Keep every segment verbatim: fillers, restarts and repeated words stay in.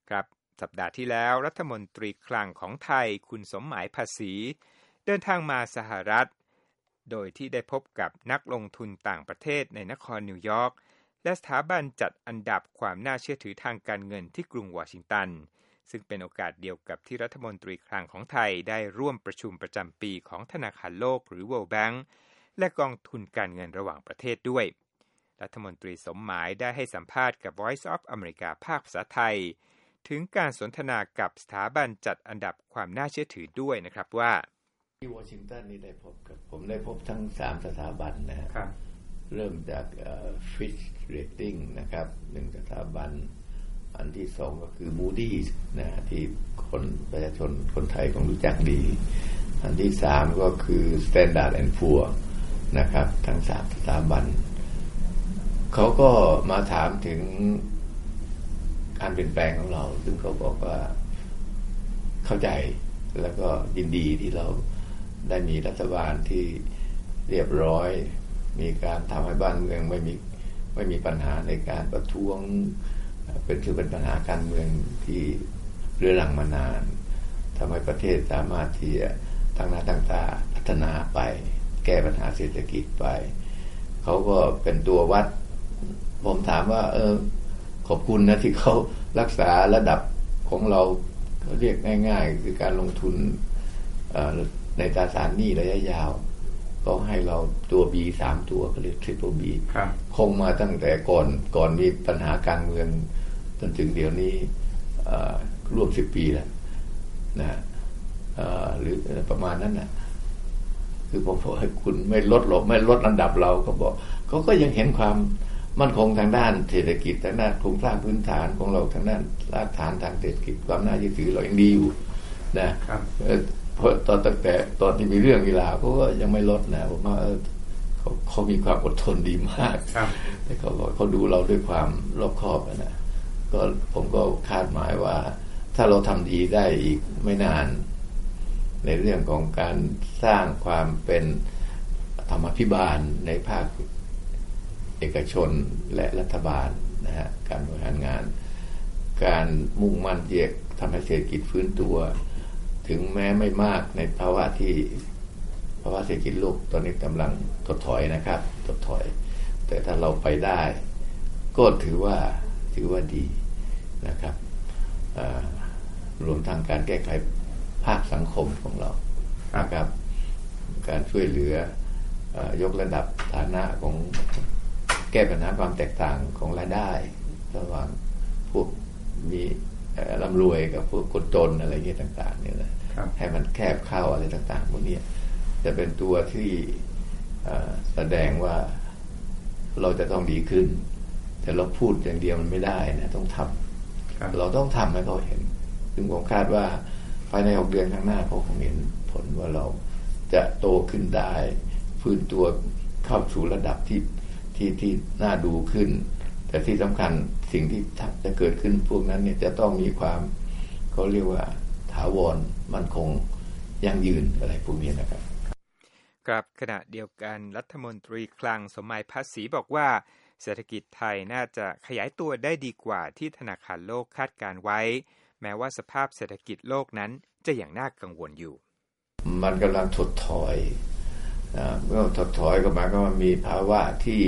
ครับสัปดาห์ที่แล้วรัฐมนตรีคลังของไทยคุณสมหมายภาษีเดินทางมาสหรัฐโดยที่ได้พบกับนักลงทุนต่างประเทศในนครนิวยอร์กและสถาบันจัดอันดับความน่าเชื่อถือทางการเงินที่กรุงวอชิงตันซึ่งเป็นโอกาสเดียวกับที่รัฐมนตรีคลังของไทยได้ร่วมประชุมประจำปีของธนาคารโลกหรือ World Bank และกองทุนการเงินระหว่างประเทศด้วยรัฐมนตรีสมหมายได้ให้สัมภาษณ์กับ Voice of America ภาคภาษาไทยถึงการสนทนากับสถาบันจัดอันดับความน่าเชื่อถือด้วยนะครับว่าที่วอชิงตันนี่ได้พบกับผมได้พบทั้งสามสถาบันนะครับเริ่มจากเอ่อ Fitch Rating นะครับหนึ่งสถาบันอันที่สองก็คือ Moody's นะที่คนประชาชนคนไทยคงรู้จักดีอันที่สามก็คือ Standard แอนด์ Poor's นะครับทั้งสามสถาบันเขาก็มาถามถึงการเปลี่ยนแปลงของเราซึ่งเขาบอกว่าเข้าใจแล้วก็ยินดีที่เราได้มีรัฐบาลที่เรียบร้อยมีการทำให้บ้านเมืองไม่มีไม่มีปัญหาในการประท้วงเป็นคือเป็นปัญหาการเมืองที่เรื้อรังมานานทำให้ประเทศสามารถที่จะตั้งหน้าตั้งตาพัฒนาไปแก้ปัญหาเศรษฐกิจไปเขาก็เป็นตัววัดผมถามว่าเออขอบคุณนะที่เขารักษาระดับของเราเขาเรียกง่ายๆคือการลงทุนในตราสารหนี้ระยะยาวก็ให้เราตัว B สามตัวเขาเรียก Triple B คงมาตั้งแต่ก่อนก่อนมีปัญหาการเมืองจนถึงเดี๋ยวนี้ร่วมสิบปีแล้วนะหรือประมาณนั้นนะคือผมบอกให้คุณไม่ลดหรอกไม่ลดอันดับเราก็บอกเขาก็ยังเห็นความมั่นคงทางด้านเศรษฐกิจทางด้านโครงสร้างพื้นฐานของเราทางด้านรากฐานทางเศรษฐกิจความน่าเชื่อถือเรายังดีอยู่นะเพราะตอนตั้งแต่ตอนที่มีเรื่องเวลาเขาก็ยังไม่ลดนะผมว่าเขาเขามีความอดทนดีมากแต่เขาเขาดูเราด้วยความรอบคอบนะก็ผมก็คาดหมายว่าถ้าเราทำดีได้อีกไม่นานในเรื่องของการสร้างความเป็นธรรมาภิบาลในภาคเอกชนและรัฐบาลนะฮะการบริหารงานการมุ่งมั่นเยียกทำให้เศรษฐกิจฟื้นตัวถึงแม้ไม่มากในภาวะที่ภาวะเศรษฐกิจโลกตอนนี้กำลังถดถอยนะครับถดถอยแต่ถ้าเราไปได้ก็ถือว่าถือว่าดีนะครับรวมทั้งการแก้ไขภาคสังคมของเรานะครับการช่วยเหลือยกระดับฐานะของแก้ปัญหาความแตกต่างของรายได้ระหว่างพวกมีร่ำรวยกับพวกคนจนอะไรเงี้ยต่างๆเนี่ยนะให้มันแคบเข้าอะไรต่างๆพวกนี้จะเป็นตัวที่แสดงว่าเราจะต้องดีขึ้นแต่เราพูดอย่างเดียวมันไม่ได้นะต้องทำเราต้องทำให้เขาเห็นซึ่งผมคาดว่าภายในหกเดือนข้างหน้าเขาคงเห็นผลว่าเราจะโตขึ้นได้ฟื้นตัวเข้าสู่ระดับที่ที่ที่น่าดูขึ้นแต่ที่สำคัญสิ่งที่จะเกิดขึ้นพวกนั้นเนี่ยจะต้องมีความเขาเรียกว่าถาวรมั่นคงยั่งยืนอะไรพวกนี้นะครับกับขณะเดียวกันรัฐมนตรีคลังสมหมายภาษีบอกว่าเศรษฐกิจไทยน่าจะขยายตัวได้ดีกว่าที่ธนาคารโลกคาดการไว้แม้ว่าสภาพเศรษฐกิจโลกนั้นจะยังน่ากังวลอยู่มันกำลังถดถอยเมื่อถดถอยก็หมายความว่ามีภาวะที่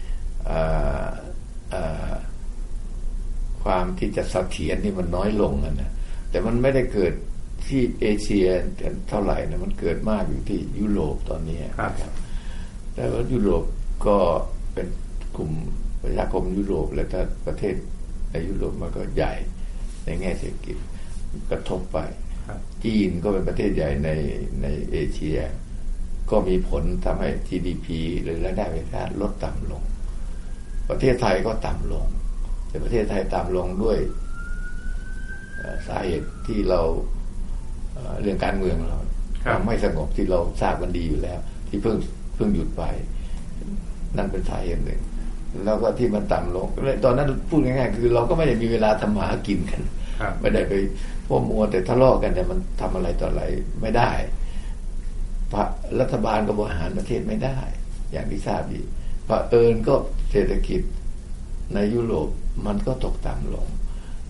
ความที่จะเสถียรนี่มันน้อยลงนะแต่มันไม่ได้เกิดที่เอเชียเท่าไหร่นะมันเกิดมากอยู่ที่ยุโรปตอนนี้ครับแต่ว่ายุโรปก็เป็นกลุ่มประชาคมยุโรปและถ้าประเทศในยุโรปมันก็ใหญ่ในแง่เศรษฐกิจกระทบไปจีนก็เป็นประเทศใหญ่ในในเอเชียก็มีผลทำให้ จี ดี พี หรือรายได้ประชาชนลดต่ำลงประเทศไทยก็ต่ำลงแต่ประเทศไทยต่ำลงด้วยสาเหตุที่เราเรื่องการเมืองเราความไม่สงบที่เราทราบกันดีอยู่แล้วที่เพิ่งเพิ่งหยุดไปนั่นเป็นสาเหตุหนึ่งแล้วก็ที่มันต่ำลงตอนนั้นพูดง่ายๆคือเราก็ไม่ได้มีเวลาทำหากินกันไม่ได้ไปพวกมัวแต่ทะเลาะกันแต่มันทำอะไรต่ออะไรไม่ได้รัฐบาลก็บริหารประเทศไม่ได้อย่างที่ทราบดีเผอิญก็เศรษฐกิจในยุโรปมันก็ตกต่ำลง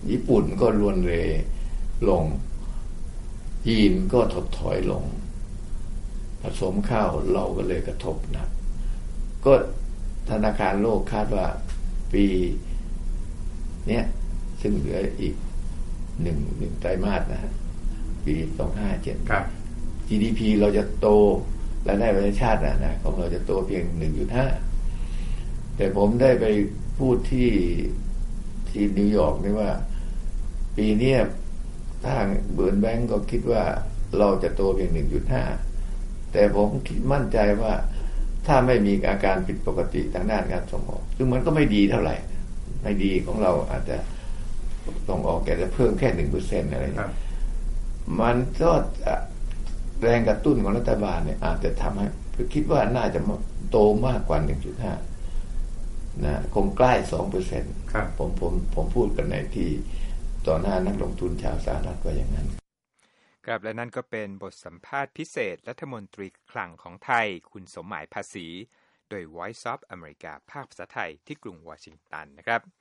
ญี่ปุ่นก็รวนเรลงจีนก็ถดถอยลงผสมข้าวเราก็เลยกระทบหนักก็ธนาคารโลกคาดว่าปีเนี้ยซึ่งเหลืออีกหนึ่งหนึ่งไตรมาสนะฮะปีสองพันห้าร้อยห้าสิบเจ็ดครับจี ดี พี เราจะโตรายได้ประชาชาตินะนะของเราจะโตเพียง หนึ่งจุดห้า แต่ผมได้ไปพูดที่ที่นิวยอร์กนี่ว่าปีนี้ทางเบิร์นแบงก์ก็คิดว่าเราจะโตเพียง หนึ่งจุดห้า แต่ผมคิดมั่นใจว่าถ้าไม่มีอาการผิดปกติทางด้านการส่งออกซึ่งมันก็ไม่ดีเท่าไหร่ไม่ดีของเราอาจจะส่งออกแค่จะเพิ่มแค่ หนึ่งเปอร์เซ็นต์ อะไรอย่างเงี้ยมันก็แรงกระตุ้นของรัฐบาลเนี่ยอาจจะทำให้คิดว่าน่าจะโตมากกว่า หนึ่งจุดห้า นะคงใกล้ สองเปอร์เซ็นต์ครับผมผมผมพูดกันในที่ต่อหน้านักลงทุนชาวสหรัฐว่าอย่างนั้นครับและนั่นก็เป็นบทสัมภาษณ์พิเศษรัฐมนตรีคลังของไทยคุณสมหมายภาษีโดย Voice of America ภาคภาษาไทยที่กรุงวอชิงตันนะครับ